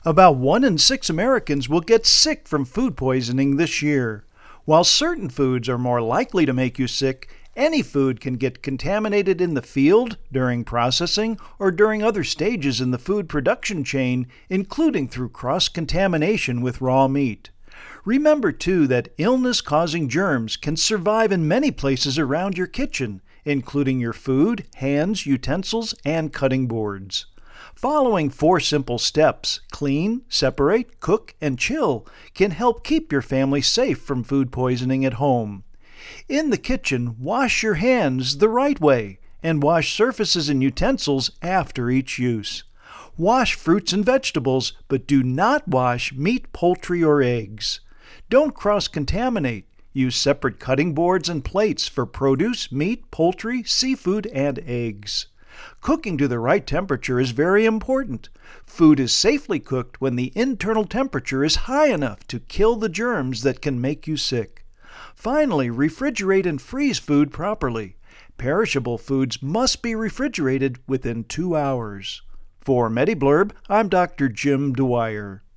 About 1 in 6 Americans will get sick from food poisoning this year. While certain foods are more likely to make you sick, any food can get contaminated in the field, during processing, or during other stages in the food production chain, including through cross-contamination with raw meat. Remember, too, that illness-causing germs can survive in many places around your kitchen, including your food, hands, utensils, and cutting boards. Following 4 simple steps, clean, separate, cook, and chill, can help keep your family safe from food poisoning at home. In the kitchen, wash your hands the right way and wash surfaces and utensils after each use. Wash fruits and vegetables, but do not wash meat, poultry, or eggs. Don't cross-contaminate. Use separate cutting boards and plates for produce, meat, poultry, seafood, and eggs. Cooking to the right temperature is very important. Food is safely cooked when the internal temperature is high enough to kill the germs that can make you sick. Finally, refrigerate and freeze food properly. Perishable foods must be refrigerated within 2 hours. For MediBlurb, I'm Dr. Jim Dwyer.